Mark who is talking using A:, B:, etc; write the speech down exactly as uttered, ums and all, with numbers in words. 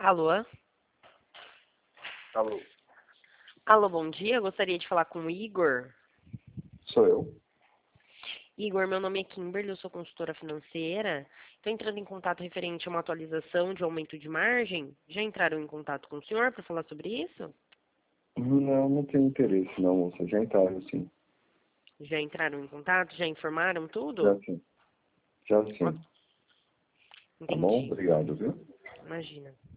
A: Alô?
B: Alô,
A: Alô, bom dia. Eu gostaria de falar com o Igor.
B: sou eu.
A: Igor, meu nome é Kimberly, eu sou consultora financeira. Estou entrando em contato referente a uma atualização de aumento de margem. Já entraram em contato com o senhor para falar sobre isso?
B: Não, não tenho interesse não, moça. Já entraram, sim.
A: Já entraram em contato? Já informaram
B: Já
A: tudo?
B: sim. Já
A: Ó,
B: sim. Tá bom?
A: entendi.
B: Obrigado, viu?
A: Imagina.